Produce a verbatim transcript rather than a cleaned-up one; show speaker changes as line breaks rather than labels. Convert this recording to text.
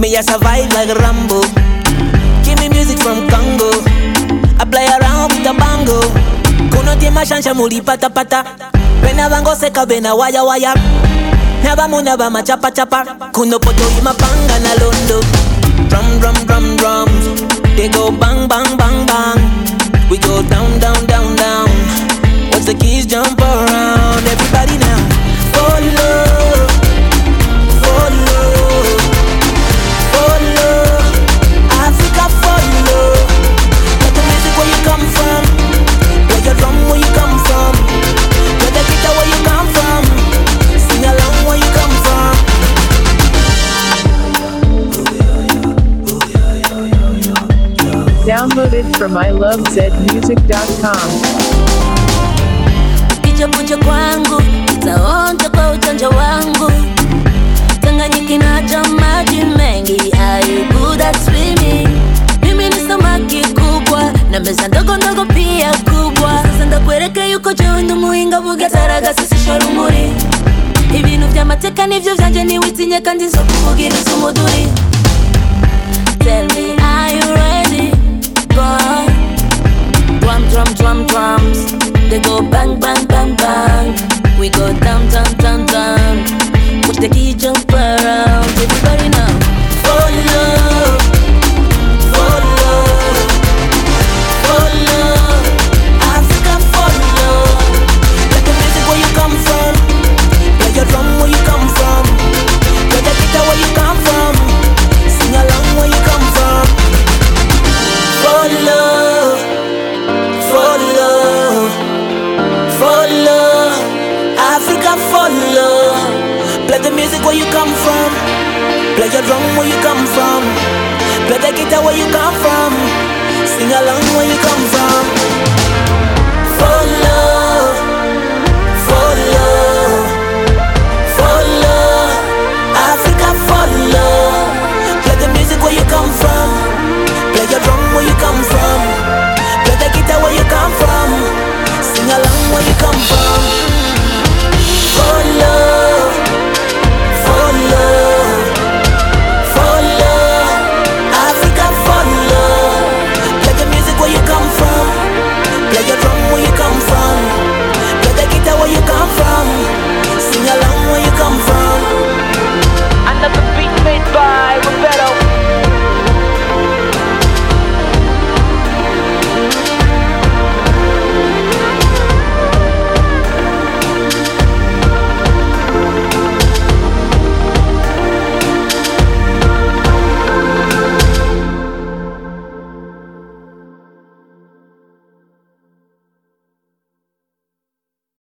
me I survive like Rambo. Give me music from Congo. I play around with the bango. Kuno tima shansha muli pata pata. Bena bango seka bena waya waya. Naba mu naba ma chapa chapa. Kuno poto ima panga na londo. Drum drum drum drums. They go bang bang bang bang. We go down down down down. Once the keys jump around, everybody now follow, follow, follow. Africa follow. Let the music where you come from. Play your drum where you come from. Play the guitar where you come from. Sing along where you come from.
Download it from I love zed music dot com.
Picha pucha kwangu, itaonja kwa ujanja wangu. Tanganyika inaja maji mengi, are you good at swimming? Mimi ni samaki kubwa, na meza ndogo ndogo pia kubwa. Sasa ndakueleka yuko jeundu muinga buga taraga sisi shorumuri. Ibintu vyamateka nivyo vyanje niwitinye kandi zo kuvugira izumuduri. Tell me, are you ready? Drum, drum, drum, drums. They go bang, bang, bang, bang. We go down, down, down, down. Push the key, jump around. Everybody now follow, follow, follow. Africa follow.
Let the music where you come from. Play your drum where you come from. Play the guitar where you come from. Sing along where you come from. Follow, follow, follow. Africa follow. Play the music where you come from. Play your drum where you come from. Play the guitar where you come from. Sing along where you come from.